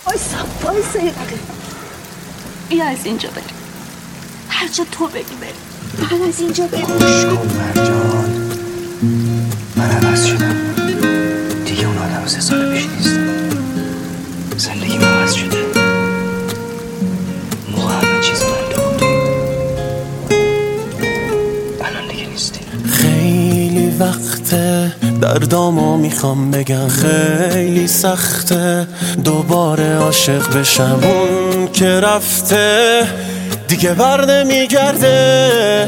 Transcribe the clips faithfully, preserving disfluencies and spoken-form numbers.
بایستا بایستا یه دقیقه. بیا از اینجا بریم، هر جا تو بگی بریم. من از اینجا بریم. گوش کن مرجان، من عوض شدم دیگه. اون آدم سه سال پیش نیستم. زندگی من عوض شده. موقع همه چیز من بود، الان دیگه نیستی. خیلی وقته دردامو میخوام بگم، خیلی سخته دوباره عاشق بشم. اون که رفته دیگه بر نمیگرده.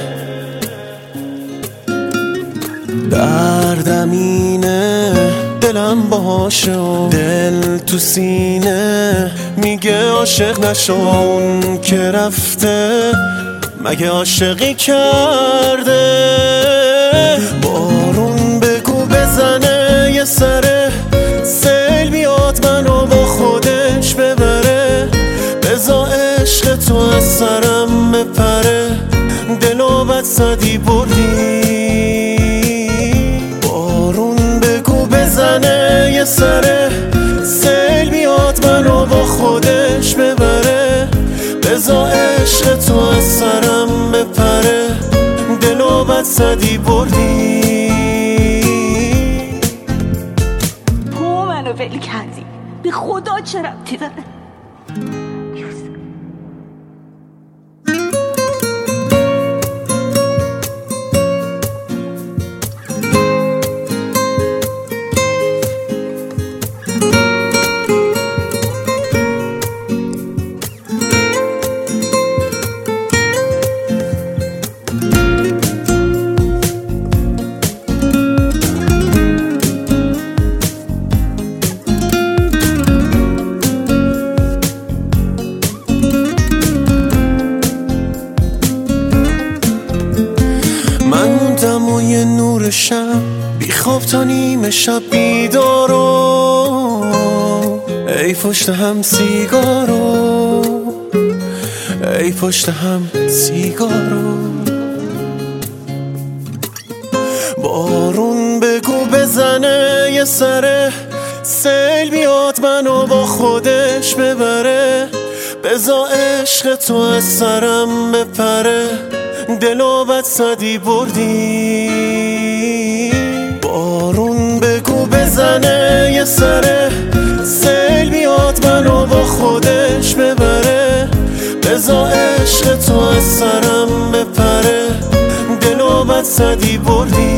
دردم اینه دلم باشه و دل تو سینه میگه عاشق نشو. اون که رفته مگه عاشقی کرده؟ بارون بگو بزنه یه سره، سیل بیاد منو با خودش ببره. بزا عشق تو از سرم بپره، دلو بد زدی بردی. بارون بگو بزنه یه سره، سیل بیاد منو با خودش ببره. بزا عشق تو از سرم بپره، دلو بد زدی بردی. تو منو ولی کردی، به خدا چه ربطی داره؟ من موندم و یه نور شب، بی خواب تا نیمه شب بیدارو. ای پشت هم سیگارو، ای پشت هم سیگارو. بارون بگو بزنه یه سره، سیل بیاد منو با خودش ببره. بزا عشق تو از سرم بپره، دلو بد زدی بردی. بارون بگو بزنه یه سره، سیل بیاد منو با خودش ببره. بزا عشق تو از سرم بپره، دلو بد زدی بردی.